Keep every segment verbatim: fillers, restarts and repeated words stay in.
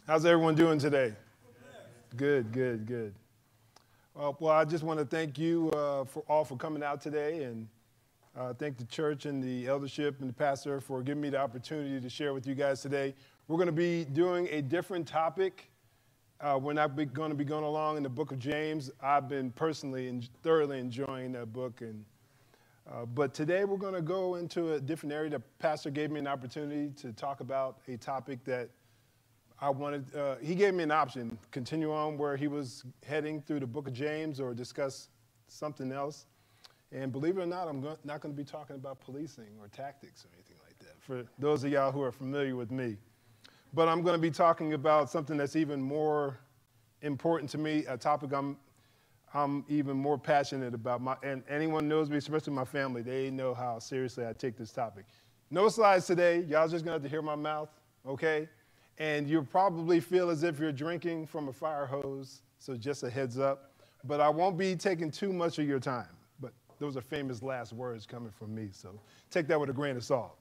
How's everyone doing today? Good, good, good. Uh, well, I just want to thank you uh, for all for coming out today, and uh, thank the church and the eldership and the pastor for giving me the opportunity to share with you guys today. We're going to be doing a different topic. Uh, we're not going to be going along in the book of James. I've been personally and thoroughly enjoying that book, and uh, but today we're going to go into a different area. The pastor gave me an opportunity to talk about a topic that I wanted, uh, he gave me an option, continue on where he was heading through the book of James or discuss something else. And believe it or not, I'm go- not going to be talking about policing or tactics or anything like that, for those of y'all who are familiar with me. But I'm going to be talking about something that's even more important to me, a topic I'm, I'm even more passionate about. My, and anyone knows me, especially my family, they know how seriously I take this topic. No slides today. Y'all just going to have to hear my mouth, okay? And you'll probably feel as if you're drinking from a fire hose, so just a heads up. But I won't be taking too much of your time. But those are famous last words coming from me, so take that with a grain of salt.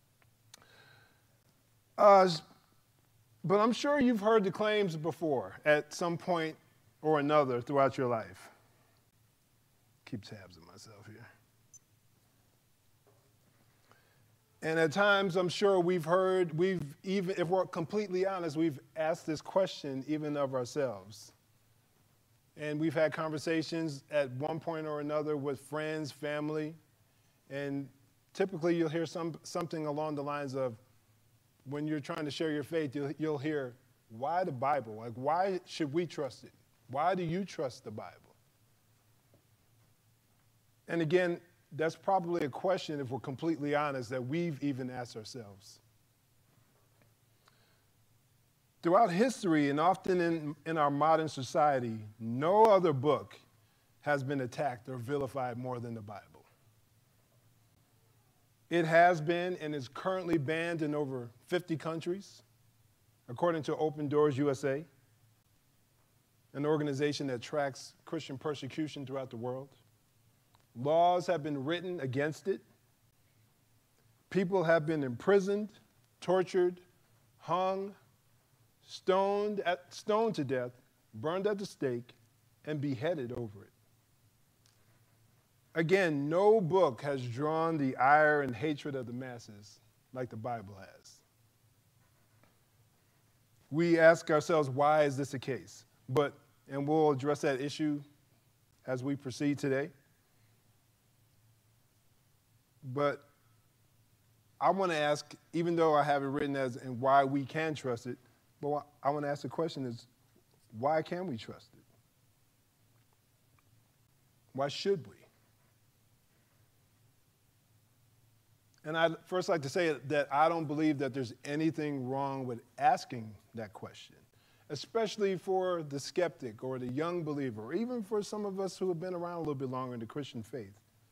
Uh, but I'm sure you've heard the claims before at some point or another throughout your life. Keep tabs on myself here. And at times, I'm sure we've heard, we've even, if we're completely honest, we've asked this question even of ourselves. And we've had conversations at one point or another with friends, family, and typically you'll hear some, something along the lines of, when you're trying to share your faith, you'll, you'll hear, why the Bible? Like, why should we trust it? Why do you trust the Bible? And again, that's probably a question, if we're completely honest, that we've even asked ourselves. Throughout history, and often in, in our modern society, no other book has been attacked or vilified more than the Bible. It has been and is currently banned in over fifty countries, according to Open Doors U S A, an organization that tracks Christian persecution throughout the world. Laws have been written against it. People have been imprisoned, tortured, hung, stoned, at, stoned to death, burned at the stake, and beheaded over it. Again, no book has drawn the ire and hatred of the masses like the Bible has. We ask ourselves, why is this the case? But, and we'll address that issue as we proceed today. But I want to ask, even though I have it written as and why we can trust it, but I want to ask the question is, why can we trust it? Why should we? And I'd first like to say that I don't believe that there's anything wrong with asking that question, especially for the skeptic or the young believer, or even for some of us who have been around a little bit longer in the Christian faith.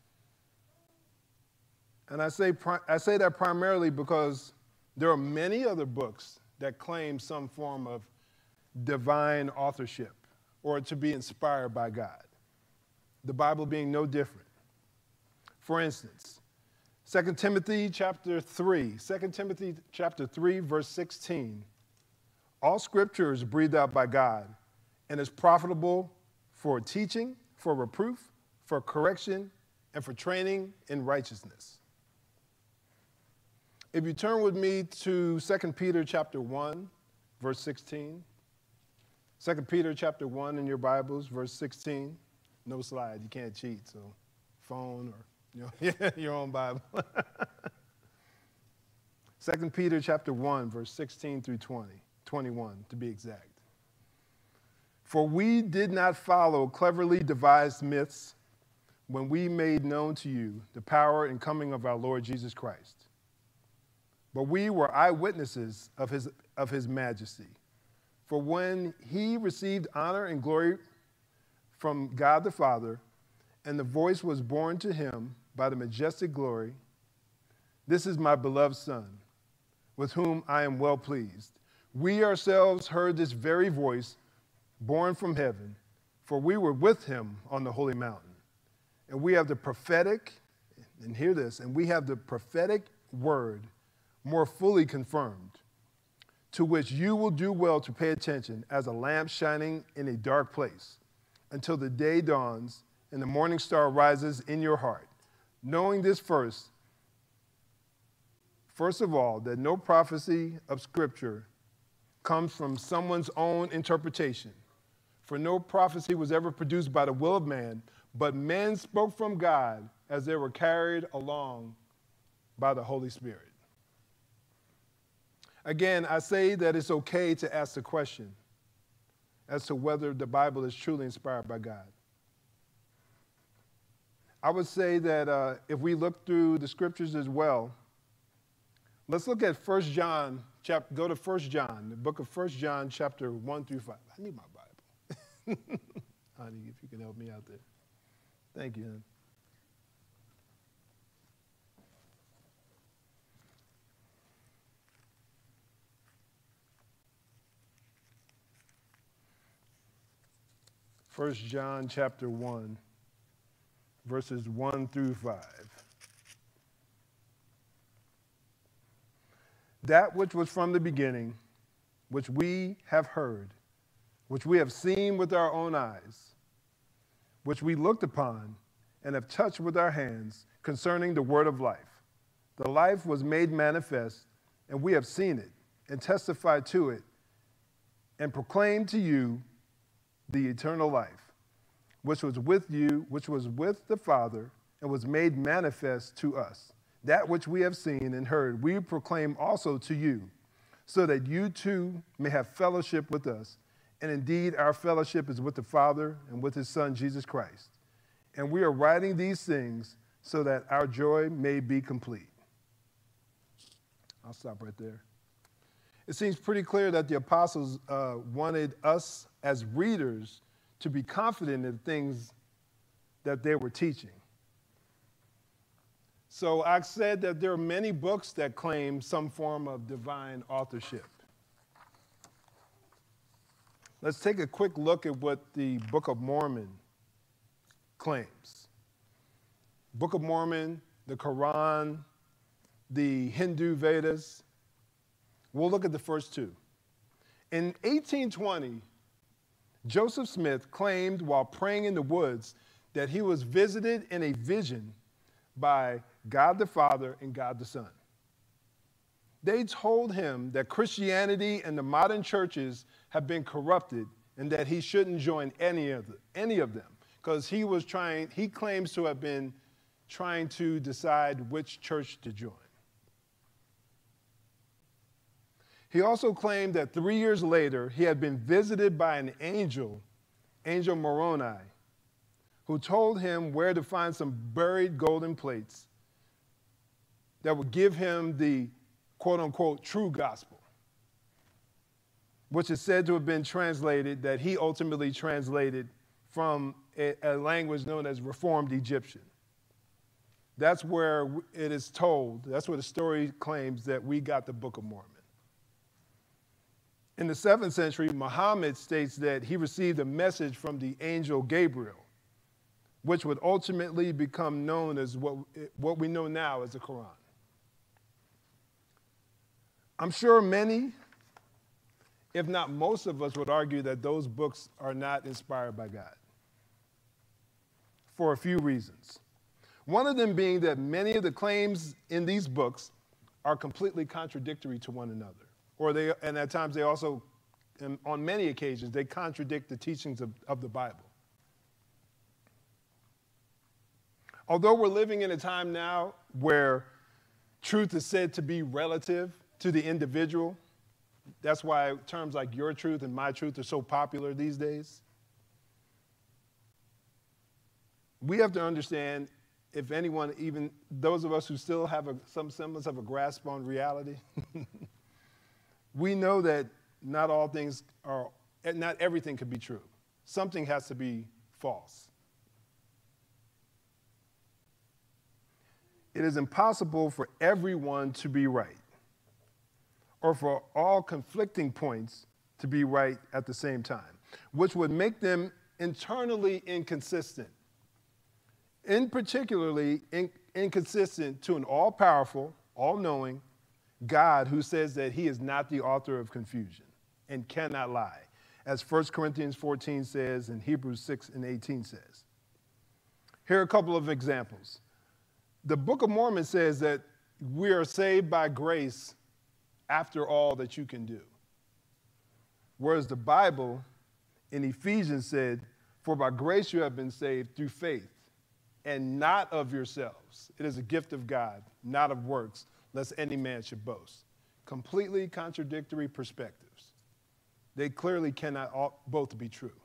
And I say, I say that primarily because there are many other books that claim some form of divine authorship or to be inspired by God, the Bible being no different. For instance, Second Timothy chapter three, Second Timothy chapter three, verse sixteen, all scripture is breathed out by God and is profitable for teaching, for reproof, for correction, and for training in righteousness. If you turn with me to Second Peter chapter one, verse sixteen. Second Peter chapter one in your Bibles, verse sixteen. No slide, you can't cheat, so phone or you know, your own Bible. Second Peter chapter one, verse sixteen through twenty, twenty-one to be exact. For we did not follow cleverly devised myths when we made known to you the power and coming of our Lord Jesus Christ. But we were eyewitnesses of his, of his majesty. For when he received honor and glory from God the Father, and the voice was borne to him by the majestic glory, this is my beloved Son, with whom I am well pleased. We ourselves heard this very voice born from heaven, for we were with him on the holy mountain. And we have the prophetic, and hear this, and we have the prophetic word more fully confirmed, to which you will do well to pay attention as a lamp shining in a dark place until the day dawns and the morning star rises in your heart, knowing this first, first of all, that no prophecy of Scripture comes from someone's own interpretation. For no prophecy was ever produced by the will of man, but men spoke from God as they were carried along by the Holy Spirit. Again, I say that it's okay to ask the question as to whether the Bible is truly inspired by God. I would say that uh, if we look through the scriptures as well, let's look at First John, chap- go to First John, the book of First John, chapter one through five. I need my Bible. Honey, if you can help me out there. Thank you, honey. First John chapter one, verses one through five. That which was from the beginning, which we have heard, which we have seen with our own eyes, which we looked upon and have touched with our hands concerning the word of life. The life was made manifest, and we have seen it and testified to it and proclaimed to you the eternal life, which was with you, which was with the Father, and was made manifest to us. That which we have seen and heard, we proclaim also to you, so that you too may have fellowship with us. And indeed, our fellowship is with the Father and with his Son, Jesus Christ. And we are writing these things so that our joy may be complete. I'll stop right there. It seems pretty clear that the apostles uh, wanted us as readers to be confident in the things that they were teaching. So I said that there are many books that claim some form of divine authorship. Let's take a quick look at what the Book of Mormon claims. Book of Mormon, the Quran, the Hindu Vedas. We'll look at the first two. In eighteen twenty, Joseph Smith claimed while praying in the woods that he was visited in a vision by God the Father and God the Son. They told him that Christianity and the modern churches have been corrupted and that he shouldn't join any of them, any of them, because he was trying, he claims to have been trying to decide which church to join. He also claimed that three years later, he had been visited by an angel, Angel Moroni, who told him where to find some buried golden plates that would give him the quote-unquote true gospel, which is said to have been translated, that he ultimately translated from a, a language known as Reformed Egyptian. That's where it is told, that's where the story claims that we got the Book of Mormon. In the seventh century, Muhammad states that he received a message from the angel Gabriel, which would ultimately become known as what, what we know now as the Quran. I'm sure many, if not most of us, would argue that those books are not inspired by God for a few reasons. One of them being that many of the claims in these books are completely contradictory to one another. Or they, and at times they also, and on many occasions, they contradict the teachings of, of the Bible. Although we're living in a time now where truth is said to be relative to the individual, that's why terms like your truth and my truth are so popular these days. We have to understand, if anyone, even those of us who still have a, some semblance of a grasp on reality, we know that not all things are, not everything could be true. Something has to be false. It is impossible for everyone to be right, or for all conflicting points to be right at the same time, which would make them internally inconsistent, in particularly in, inconsistent to an all-powerful, all-knowing, God who says that he is not the author of confusion and cannot lie, as First Corinthians fourteen says and Hebrews six and eighteen says. Here are a couple of examples. The Book of Mormon says that we are saved by grace after all that you can do. Whereas the Bible in Ephesians said, for by grace you have been saved through faith, and not of yourselves. It is a gift of God, not of works, lest any man should boast. Completely contradictory perspectives. They clearly cannot all, both be true.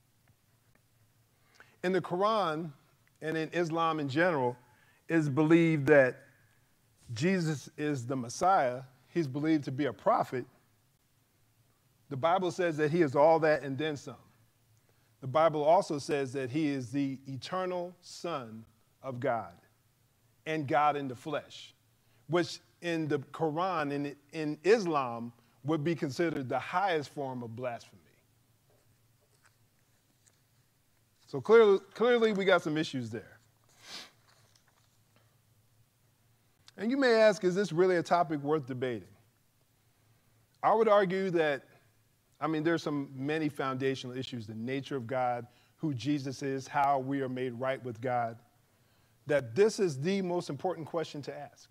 In the Quran and in Islam in general, it is believed that Jesus is the Messiah. He's believed to be a prophet. The Bible says that he is all that and then some. The Bible also says that he is the eternal Son of God and God in the flesh, which in the Quran and in Islam would be considered the highest form of blasphemy. So clearly, clearly we got some issues there. And you may ask, is this really a topic worth debating? I would argue that, I mean, there's some many foundational issues, the nature of God, who Jesus is, how we are made right with God, that this is the most important question to ask.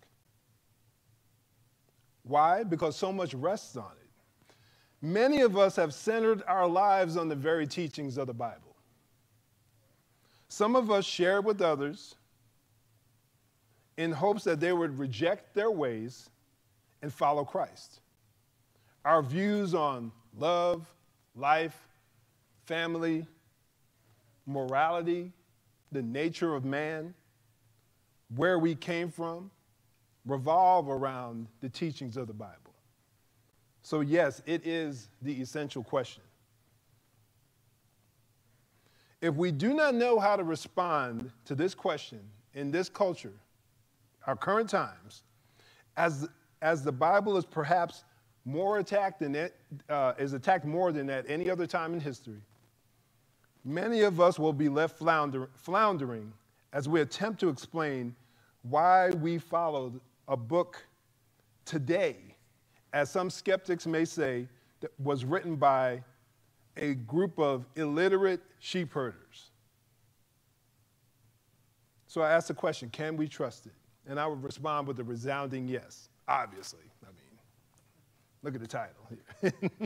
Why? Because so much rests on it. Many of us have centered our lives on the very teachings of the Bible. Some of us share with others in hopes that they would reject their ways and follow Christ. Our views on love, life, family, morality, the nature of man, where we came from, revolve around the teachings of the Bible. So yes, it is the essential question. If we do not know how to respond to this question in this culture, our current times, as, as the Bible is perhaps more attacked than it, uh, is attacked more than at any other time in history, many of us will be left flounder, floundering as we attempt to explain why we followed a book today, as some skeptics may say, that was written by a group of illiterate sheep herders. So I asked the question, can we trust it? And I would respond with a resounding yes, obviously. I mean, look at the title here.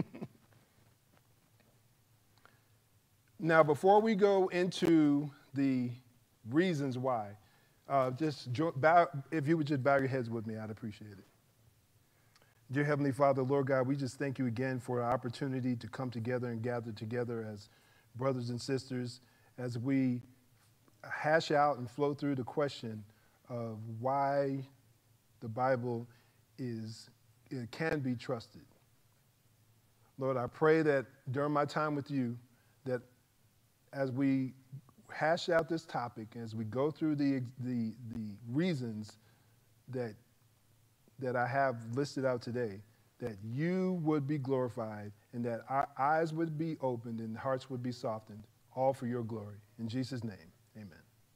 Now, before we go into the reasons why, uh, just bow, if you would just bow your heads with me, I'd appreciate it. Dear Heavenly Father, Lord God, we just thank you again for our opportunity to come together and gather together as brothers and sisters as we hash out and flow through the question of why the Bible is, it can be trusted. Lord, I pray that during my time with you, that as we hash out this topic, as we go through the, the, the reasons that, that I have listed out today, that you would be glorified and that our eyes would be opened and hearts would be softened, all for your glory. In Jesus' name, amen.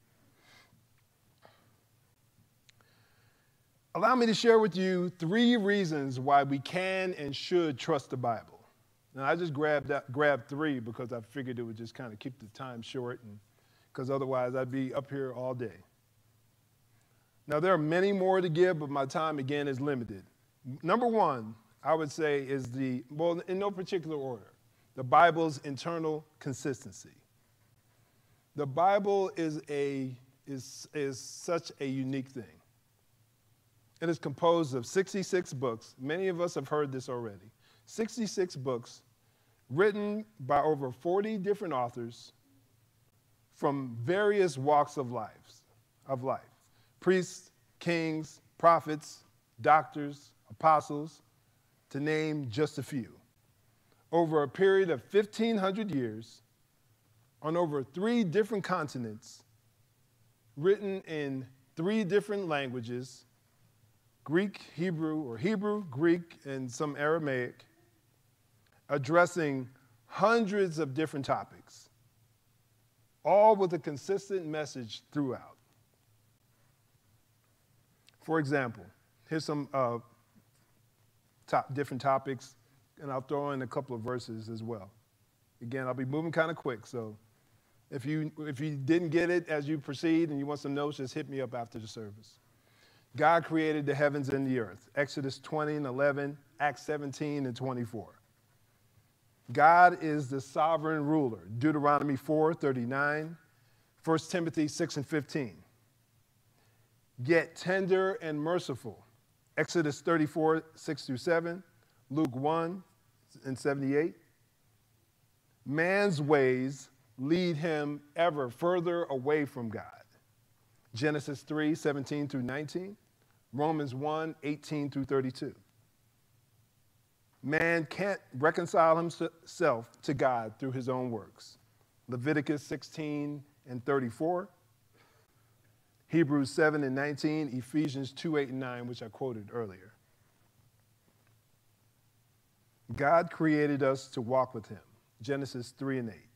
Allow me to share with you three reasons why we can and should trust the Bible. Now, I just grabbed, that, grabbed three because I figured it would just kind of keep the time short, and because otherwise I'd be up here all day. Now, there are many more to give, but my time, again, is limited. Number one, I would say, is the, well, in no particular order, the Bible's internal consistency. The Bible is, a, is, is such a unique thing. It is composed of sixty-six books. Many of us have heard this already. sixty-six books written by over forty different authors from various walks of life, of life. Priests, kings, prophets, doctors, apostles, to name just a few. Over a period of fifteen hundred years, on over three different continents, written in three different languages, Greek, Hebrew, or Hebrew, Greek, and some Aramaic, addressing hundreds of different topics, all with a consistent message throughout. For example, here's some uh, top, different topics, and I'll throw in a couple of verses as well. Again, I'll be moving kind of quick, so if you, if you didn't get it as you proceed and you want some notes, just hit me up after the service. God created the heavens and the earth, Exodus twenty and eleven, Acts seventeen and twenty-four. God is the sovereign ruler, Deuteronomy four thirty-nine, First Timothy six and fifteen. Yet tender and merciful, Exodus thirty-four, six through seven, Luke one and seventy-eight. Man's ways lead him ever further away from God, Genesis three, seventeen through nineteen, Romans one, eighteen through thirty-two. Man can't reconcile himself to God through his own works, Leviticus sixteen and thirty-four, Hebrews seven and nineteen, Ephesians two, eight and nine, which I quoted earlier. God created us to walk with him, Genesis three and eight.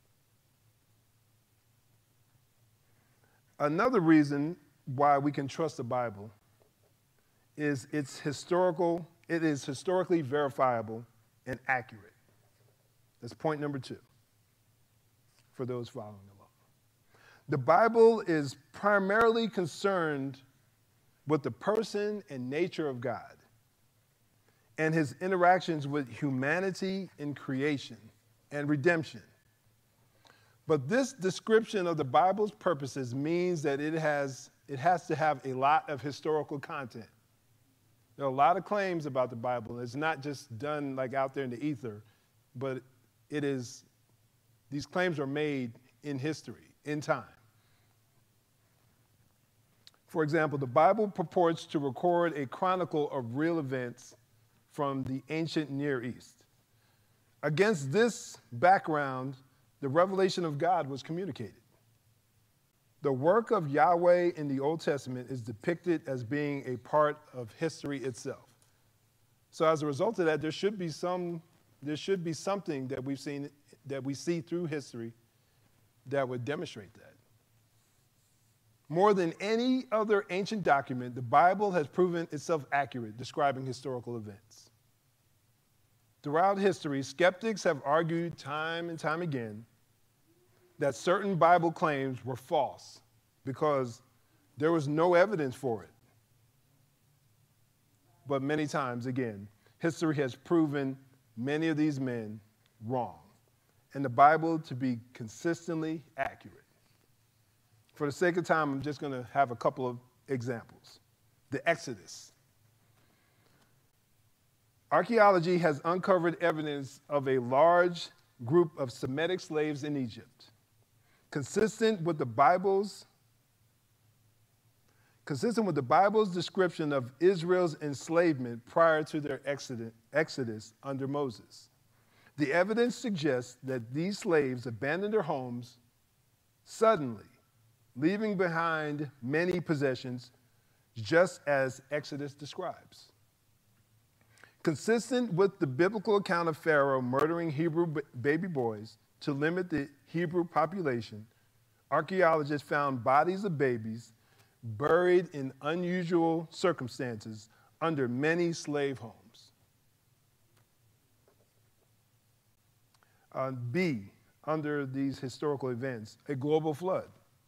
Another reason why we can trust the Bible is its historical, it is historically verifiable and accurate. That's point number two for those following along. The Bible is primarily concerned with the person and nature of God and his interactions with humanity in creation and redemption. But this description of the Bible's purposes means that it has, it has to have a lot of historical content. There are a lot of claims about the Bible. It's not just done like out there in the ether, but it is, these claims are made in history, in time. For example, the Bible purports to record a chronicle of real events from the ancient Near East. Against this background, the revelation of God was communicated. The work of Yahweh in the Old Testament is depicted as being a part of history itself. So as a result of that, there should be some, there should be something that we've seen, that we see through history that would demonstrate that. More than any other ancient document, the Bible has proven itself accurate describing historical events. Throughout history, skeptics have argued time and time again that certain Bible claims were false because there was no evidence for it. But many times, again, history has proven many of these men wrong, and the Bible to be consistently accurate. For the sake of time, I'm just going to have a couple of examples. The Exodus. Archaeology has uncovered evidence of a large group of Semitic slaves in Egypt. Consistent with the Bible's, consistent with the Bible's description of Israel's enslavement prior to their exodus under Moses. The evidence suggests that these slaves abandoned their homes suddenly, leaving behind many possessions, just as Exodus describes. Consistent with the biblical account of Pharaoh murdering Hebrew baby boys to limit the Hebrew population, archaeologists found bodies of babies buried in unusual circumstances under many slave homes. Uh, B, under these historical events, a global flood.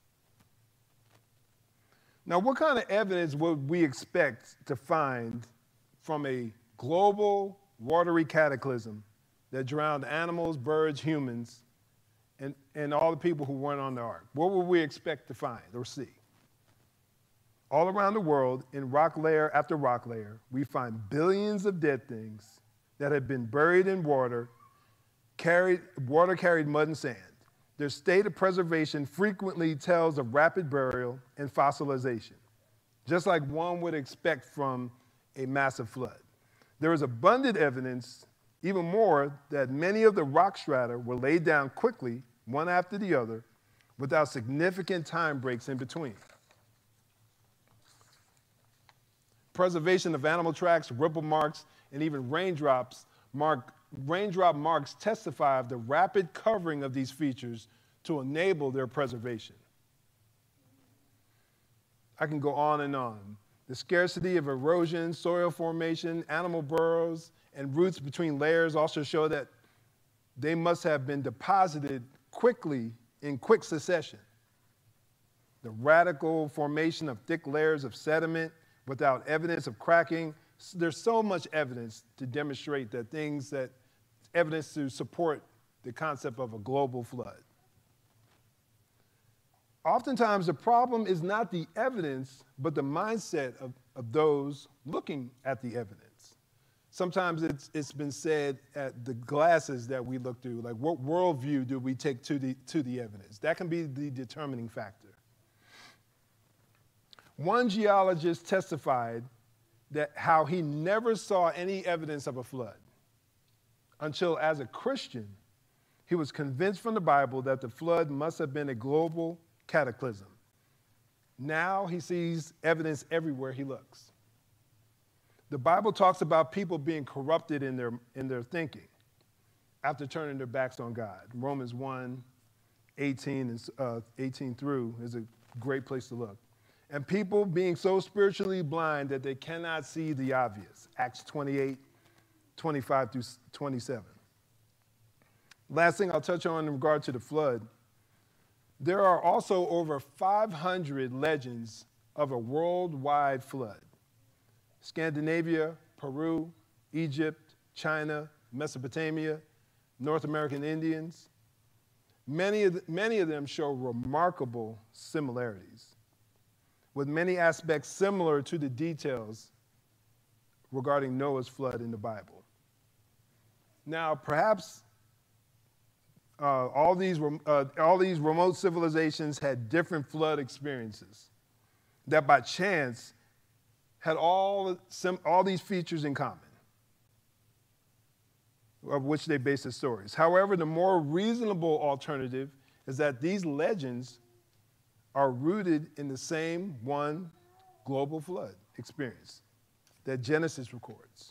Now, what kind of evidence would we expect to find from a global watery cataclysm that drowned animals, birds, humans, and, and all the people who weren't on the ark? What would we expect to find or see? All around the world, in rock layer after rock layer, we find billions of dead things that have been buried in water, carried, water carried mud and sand. Their state of preservation frequently tells of rapid burial and fossilization, just like one would expect from a massive flood. There is abundant evidence, even more, that many of the rock strata were laid down quickly, one after the other, without significant time breaks in between. Preservation of animal tracks, ripple marks, and even raindrops mark, raindrop marks testify of the rapid covering of these features to enable their preservation. I can go on and on. The scarcity of erosion, soil formation, animal burrows, and roots between layers also show that they must have been deposited quickly in quick succession. The radical formation of thick layers of sediment without evidence of cracking. There's so much evidence to demonstrate that things that, evidence to support the concept of a global flood. Oftentimes, the problem is not the evidence, but the mindset of, of those looking at the evidence. Sometimes it's, it's been said at the glasses that we look through, like what worldview do we take to the, to the evidence? That can be the determining factor. One geologist testified that how he never saw any evidence of a flood until, as a Christian, he was convinced from the Bible that the flood must have been a global cataclysm. Now he sees evidence everywhere he looks. The Bible talks about people being corrupted in their, in their thinking after turning their backs on God. Romans one, eighteen, and, uh, eighteen through is a great place to look. And people being so spiritually blind that they cannot see the obvious. Acts twenty-eight, twenty-five through twenty-seven. Last thing I'll touch on in regard to the flood. There are also over five hundred legends of a worldwide flood. Scandinavia, Peru, Egypt, China, Mesopotamia, North American Indians. Many of, the, many of them show remarkable similarities, with many aspects similar to the details regarding Noah's flood in the Bible. Now, perhaps Uh, all, these, uh, all these remote civilizations had different flood experiences that by chance had all, some, all these features in common, of which they base their stories. However, the more reasonable alternative is that these legends are rooted in the same one global flood experience that Genesis records.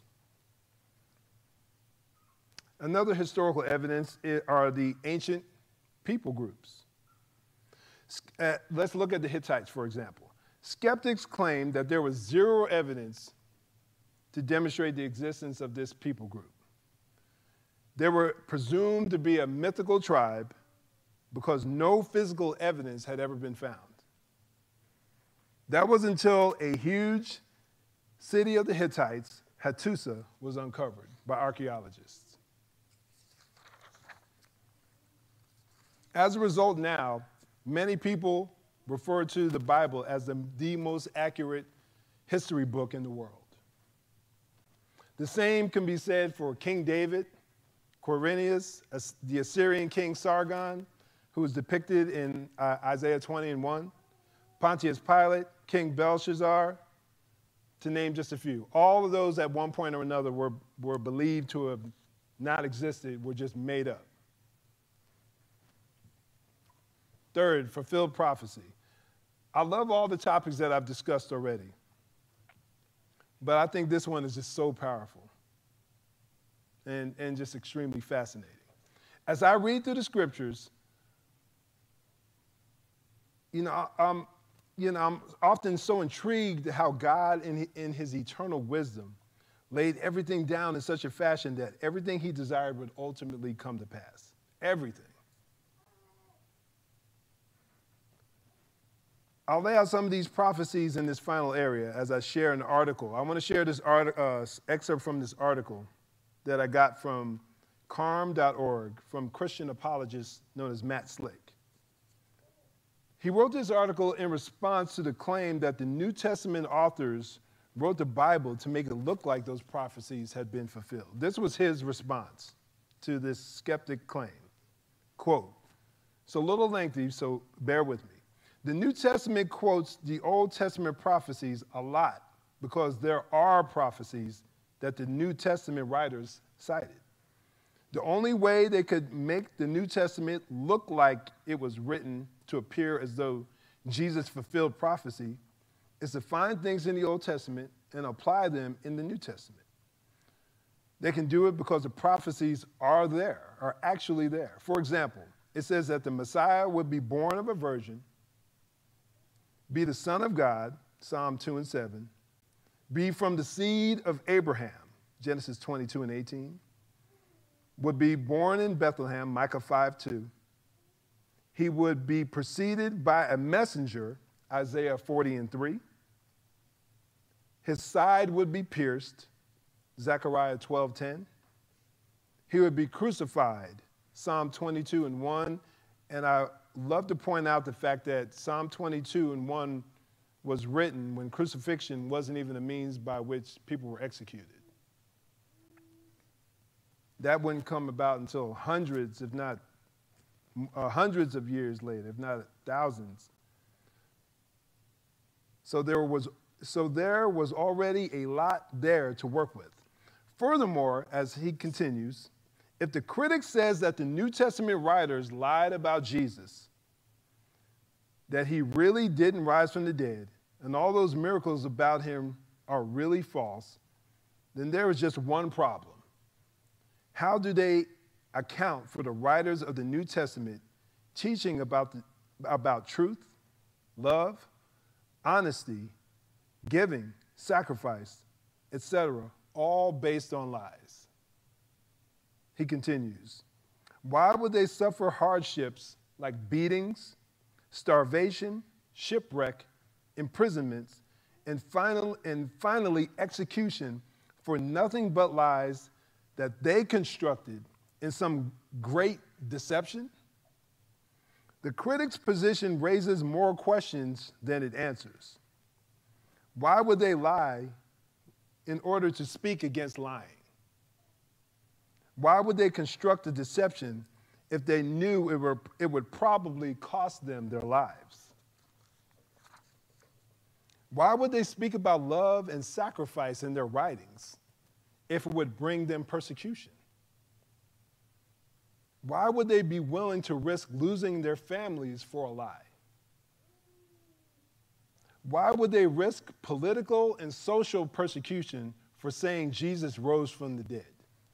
Another historical evidence are the ancient people groups. Uh, let's look at the Hittites, for example. Skeptics claim that there was zero evidence to demonstrate the existence of this people group. They were presumed to be a mythical tribe because no physical evidence had ever been found. That was until a huge city of the Hittites, Hattusa, was uncovered by archaeologists. As a result now, many people refer to the Bible as the, the most accurate history book in the world. The same can be said for King David, Quirinius, the Assyrian king Sargon, who is depicted in uh, Isaiah twenty and one, Pontius Pilate, King Belshazzar, to name just a few. All of those at one point or another were, were believed to have not existed, were just made up. Third, fulfilled prophecy. I love all the topics that I've discussed already, but I think this one is just so powerful and, and just extremely fascinating. As I read through the scriptures, you know, I'm, you know, I'm often so intrigued how God, in, in his eternal wisdom, laid everything down in such a fashion that everything he desired would ultimately come to pass. Everything. I'll lay out some of these prophecies in this final area as I share an article. I want to share this art, uh, excerpt from this article that I got from carm dot org from Christian apologist known as Matt Slick. He wrote this article in response to the claim that the New Testament authors wrote the Bible to make it look like those prophecies had been fulfilled. This was his response to this skeptic claim. Quote, it's a little lengthy, so bear with me. The New Testament quotes the Old Testament prophecies a lot because there are prophecies that the New Testament writers cited. The only way they could make the New Testament look like it was written to appear as though Jesus fulfilled prophecy is to find things in the Old Testament and apply them in the New Testament. They can do it because the prophecies are there, are actually there. For example, it says that the Messiah would be born of a virgin, be the Son of God, Psalm two and seven, be from the seed of Abraham, Genesis twenty-two and eighteen, would be born in Bethlehem, Micah five two. He would be preceded by a messenger, Isaiah forty and three. His side would be pierced, Zechariah twelve ten. He would be crucified, Psalm twenty-two and one. And I love to point out the fact that Psalm twenty-two and one was written when crucifixion wasn't even a means by which people were executed. That wouldn't come about until hundreds, if not uh, hundreds of years later, if not thousands. So there was, so there was already a lot there to work with. Furthermore, as he continues, if the critic says that the New Testament writers lied about Jesus, that he really didn't rise from the dead, and all those miracles about him are really false, then there is just one problem. How do they account for the writers of the New Testament teaching about, the, about truth, love, honesty, giving, sacrifice, et cetera, all based on lies? He continues, why would they suffer hardships like beatings, starvation, shipwreck, imprisonments, and, final, and finally execution for nothing but lies that they constructed in some great deception? The critic's position raises more questions than it answers. Why would they lie in order to speak against lying? Why would they construct a deception if they knew it, were, it would probably cost them their lives? Why would they speak about love and sacrifice in their writings if it would bring them persecution? Why would they be willing to risk losing their families for a lie? Why would they risk political and social persecution for saying Jesus rose from the dead?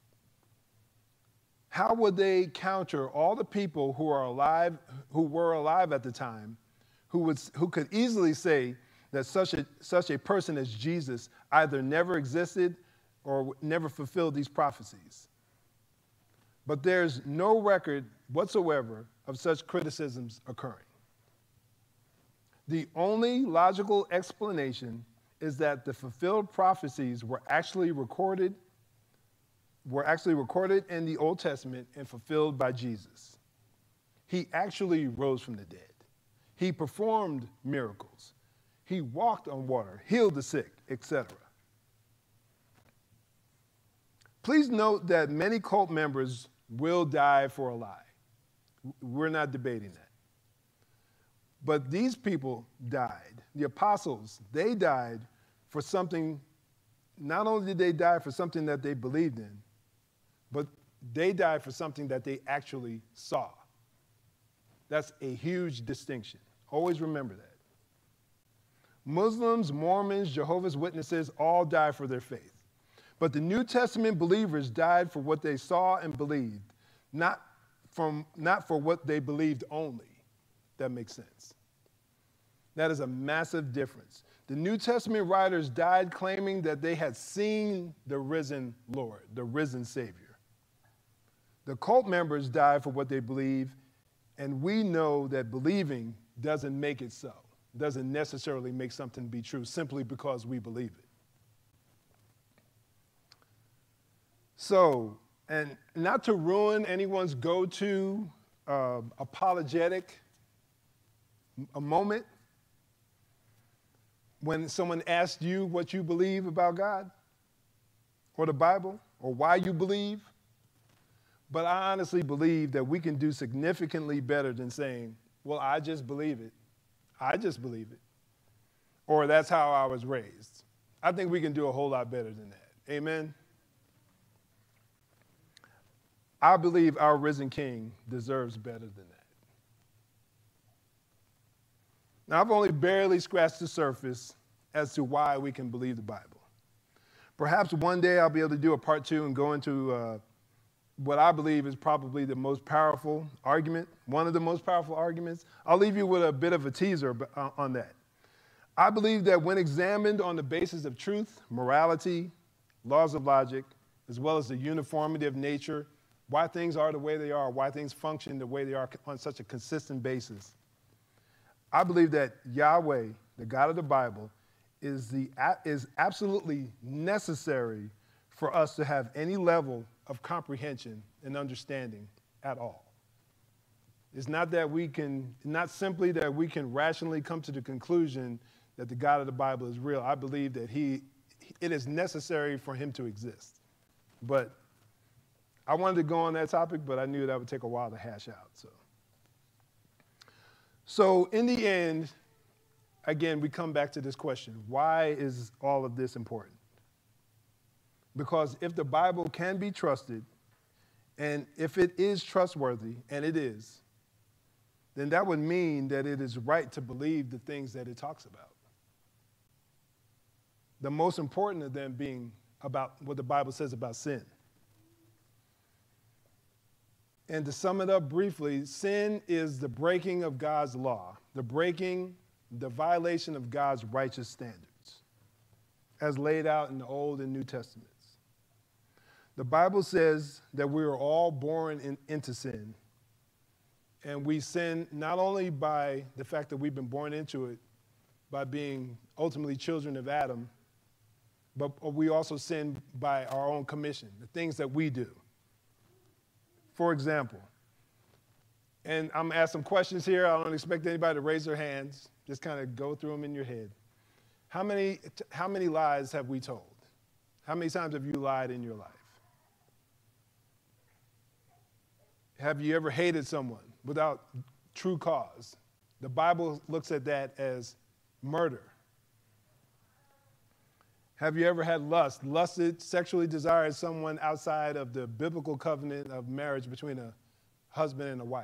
How would they counter all the people who are alive, who were alive at the time, who would, who could easily say that such a, such a person as Jesus either never existed or never fulfilled these prophecies? But there's no record whatsoever of such criticisms occurring. The only logical explanation is that the fulfilled prophecies were actually recorded were actually recorded in the Old Testament and fulfilled by Jesus. He actually rose from the dead. He performed miracles. He walked on water, healed the sick, et cetera. Please note that many cult members will die for a lie. We're not debating that. But these people died. The apostles, they died for something. Not only did they die for something that they believed in, but they died for something that they actually saw. That's a huge distinction. Always remember that. Muslims, Mormons, Jehovah's Witnesses all die for their faith. But the New Testament believers died for what they saw and believed, not, from, not for what they believed only. That makes sense. That is a massive difference. The New Testament writers died claiming that they had seen the risen Lord, the risen Savior. The cult members died for what they believe, and we know that believing doesn't make it so, doesn't necessarily make something be true simply because we believe it. So, and not to ruin anyone's go-to uh, apologetic a moment, when someone asks you what you believe about God or the Bible or why you believe, but I honestly believe that we can do significantly better than saying, well, I just believe it. I just believe it. Or that's how I was raised. I think we can do a whole lot better than that. Amen? I believe our risen King deserves better than that. Now, I've only barely scratched the surface as to why we can believe the Bible. Perhaps one day I'll be able to do a part two and go into uh, what I believe is probably the most powerful argument, one of the most powerful arguments. I'll leave you with a bit of a teaser on that. I believe that when examined on the basis of truth, morality, laws of logic, as well as the uniformity of nature, why things are the way they are, why things function the way they are on such a consistent basis, I believe that Yahweh, the God of the Bible, is, the, is absolutely necessary for us to have any level of comprehension and understanding at all. It's not that we can, not simply that we can rationally come to the conclusion that the God of the Bible is real. I believe that he, it is necessary for him to exist. But I wanted to go on that topic, but I knew that would take a while to hash out. So, so in the end, again, we come back to this question: why is all of this important? Because if the Bible can be trusted, and if it is trustworthy, and it is, then that would mean that it is right to believe the things that it talks about. The most important of them being about what the Bible says about sin. And to sum it up briefly, sin is the breaking of God's law, the breaking, the violation of God's righteous standards, as laid out in the Old and New Testaments. The Bible says that we are all born in, into sin. And we sin not only by the fact that we've been born into it, by being ultimately children of Adam, but we also sin by our own commission, the things that we do. For example, and I'm going to ask some questions here. I don't expect anybody to raise their hands. Just kind of go through them in your head. How many, how many lies have we told? How many times have you lied in your life? Have you ever hated someone without true cause? The Bible looks at that as murder. Have you ever had lust, lusted, sexually desired someone outside of the biblical covenant of marriage between a husband and a wife?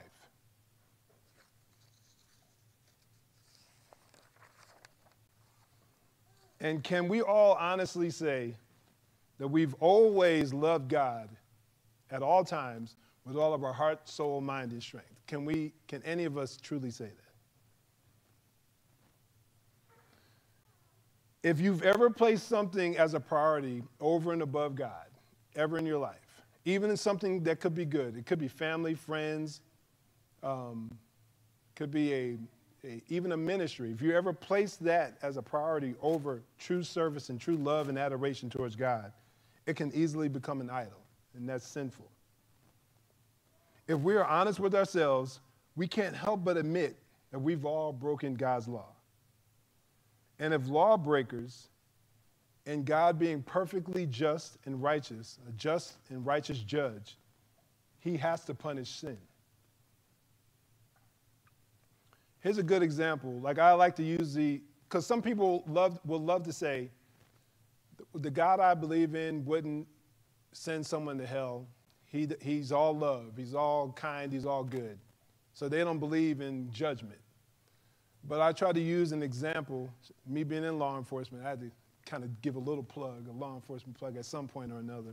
And can we all honestly say that we've always loved God at all times with all of our heart, soul, mind, and strength? Can we, can any of us truly say that? If you've ever placed something as a priority over and above God, ever in your life, even in something that could be good, it could be family, friends, um, could be a, a, even a ministry. If you ever placed that as a priority over true service and true love and adoration towards God, it can easily become an idol, and that's sinful. If we are honest with ourselves, we can't help but admit that we've all broken God's law. And if lawbreakers and God being perfectly just and righteous, a just and righteous judge, he has to punish sin. Here's a good example. Like I like to use the, because some people love, will love to say, the God I believe in wouldn't send someone to hell. He, he's all love. He's all kind. He's all good. So they don't believe in judgment. But I try to use an example, me being in law enforcement, I had to kind of give a little plug, a law enforcement plug at some point or another.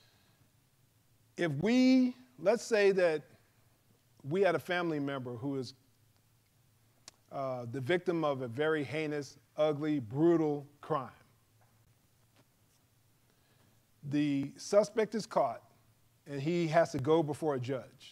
If we, let's say that we had a family member who is uh, the victim of a very heinous, ugly, brutal crime. The suspect is caught, and he has to go before a judge.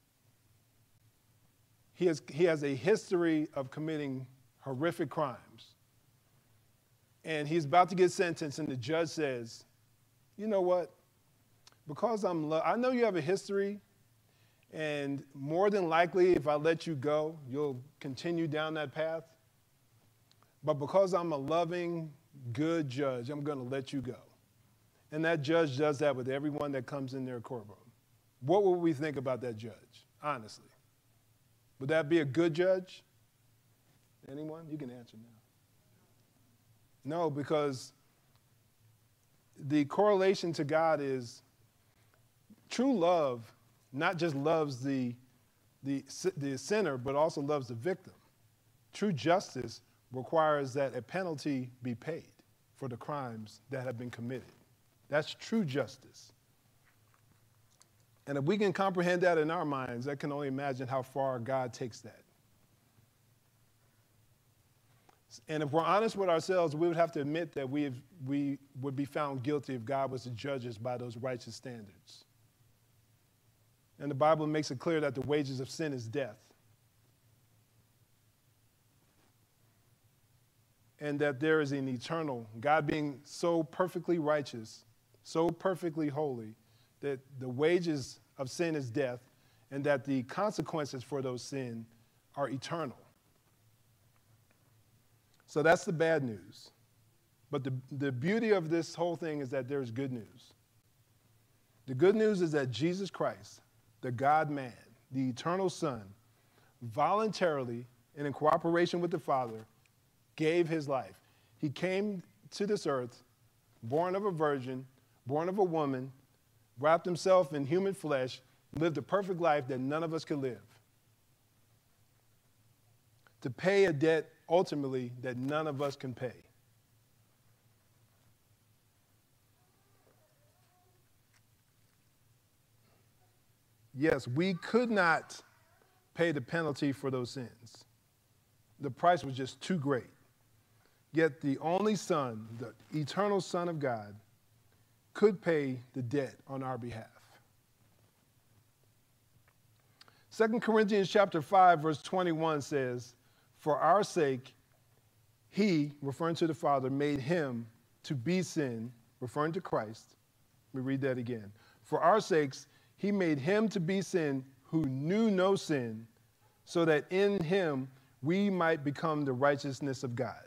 He has, he has a history of committing horrific crimes. And he's about to get sentenced, and the judge says, you know what? Because I'm, lo- I know you have a history, and more than likely, if I let you go, you'll continue down that path. But because I'm a loving, good judge, I'm going to let you go. And that judge does that with everyone that comes in their courtroom. What would we think about that judge, honestly? Would that be a good judge? Anyone? You can answer now. No, because the correlation to God is true love not just loves the, the, the sinner, but also loves the victim. True justice requires that a penalty be paid for the crimes that have been committed. That's true justice. And if we can comprehend that in our minds, I can only imagine how far God takes that. And if we're honest with ourselves, we would have to admit that we, have, we would be found guilty if God was to judge us by those righteous standards. And the Bible makes it clear that the wages of sin is death. And that there is an eternal, God being so perfectly righteous, so perfectly holy, that the wages of sin is death, and that the consequences for those sin are eternal. So that's the bad news. But the, the beauty of this whole thing is that there's good news. The good news is that Jesus Christ, the God-man, the eternal Son, voluntarily and in cooperation with the Father, gave his life. He came to this earth, born of a virgin, born of a woman, wrapped himself in human flesh, lived a perfect life that none of us could live, to pay a debt ultimately that none of us can pay. Yes, we could not pay the penalty for those sins. The price was just too great. Yet the only Son, the eternal Son of God, could pay the debt on our behalf. Second Corinthians chapter five, verse twenty-one says, "For our sake, he," referring to the Father, "made him to be sin," referring to Christ. Let me read that again. "For our sakes, he made him to be sin who knew no sin, so that in him we might become the righteousness of God."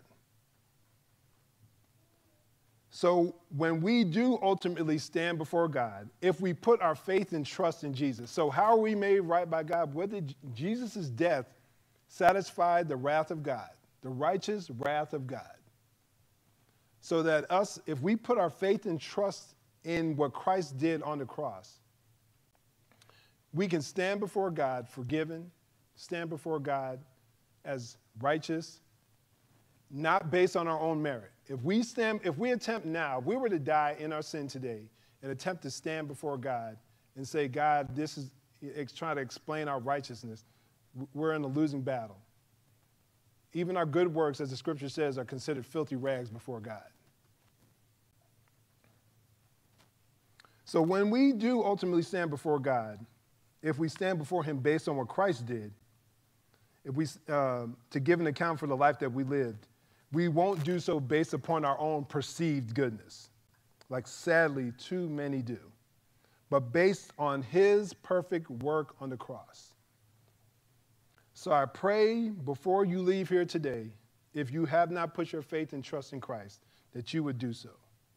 So when we do ultimately stand before God, if we put our faith and trust in Jesus, so how are we made right by God? Whether Jesus' death satisfied the wrath of God, the righteous wrath of God. So that us, if we put our faith and trust in what Christ did on the cross, we can stand before God forgiven, stand before God as righteous, not based on our own merit. If we stand, if we attempt now, if we were to die in our sin today and attempt to stand before God and say, God, this is, trying to explain our righteousness, we're in a losing battle. Even our good works, as the scripture says, are considered filthy rags before God. So when we do ultimately stand before God, if we stand before him based on what Christ did, if we, uh, to give an account for the life that we lived, we won't do so based upon our own perceived goodness, like sadly too many do, but based on his perfect work on the cross. So I pray before you leave here today, if you have not put your faith and trust in Christ, that you would do so.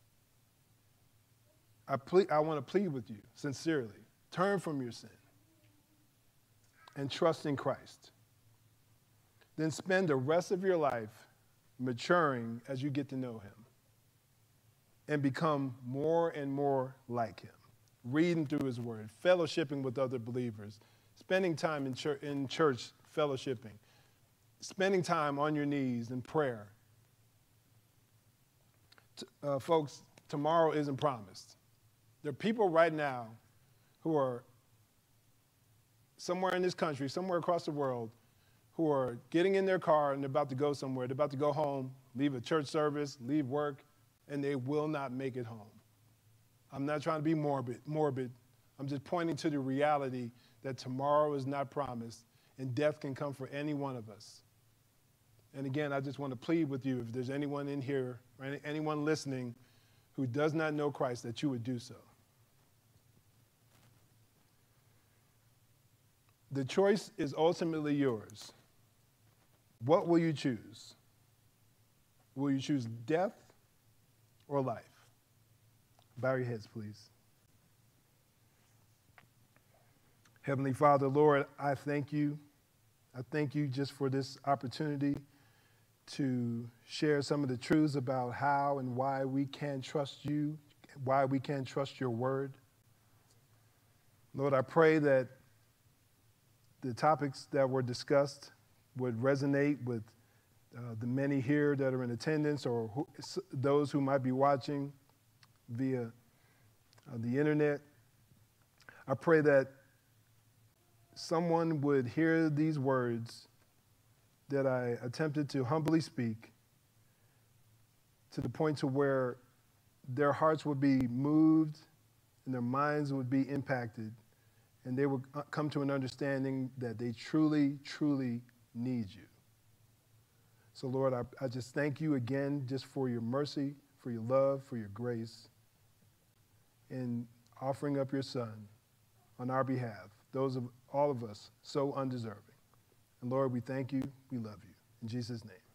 I, ple- I want to plead with you sincerely. Turn from your sin and trust in Christ. Then spend the rest of your life maturing as you get to know him and become more and more like him, reading through his word, fellowshipping with other believers, spending time in church, in church fellowshipping, spending time on your knees in prayer. Uh, folks, tomorrow isn't promised. There are people right now who are somewhere in this country, somewhere across the world, who are getting in their car and they're about to go somewhere. They're about to go home, leave a church service, leave work, and they will not make it home. I'm not trying to be morbid, morbid. I'm just pointing to the reality that tomorrow is not promised and death can come for any one of us. And again, I just want to plead with you, if there's anyone in here or any, anyone listening who does not know Christ, that you would do so. The choice is ultimately yours. What will you choose? Will you choose death or life? Bow your heads, please. Heavenly Father, Lord, I thank you. I thank you just for this opportunity to share some of the truths about how and why we can trust you, why we can trust your word. Lord, I pray that the topics that were discussed would resonate with uh, the many here that are in attendance or who, those who might be watching via uh, the internet. I pray that someone would hear these words that I attempted to humbly speak to the point to where their hearts would be moved and their minds would be impacted, and they would come to an understanding that they truly, truly need you. So, Lord, I, I just thank you again just for your mercy, for your love, for your grace, in offering up your Son on our behalf, those of all of us so undeserving. And Lord, we thank you, we love you. In Jesus' name.